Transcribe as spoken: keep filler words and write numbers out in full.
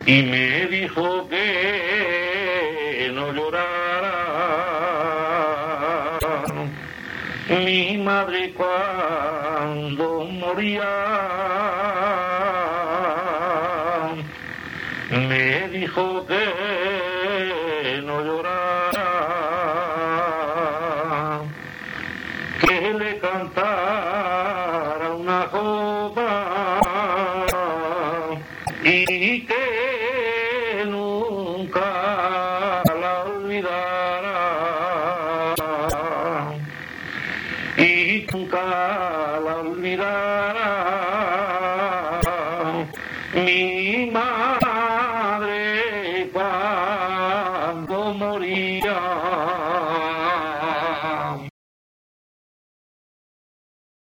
y me dijo que no llorara. Mi madre cuando moría me dijo que no llorara, que le cantara una jota y que nunca la olvidara, y nunca la olvidara. Mi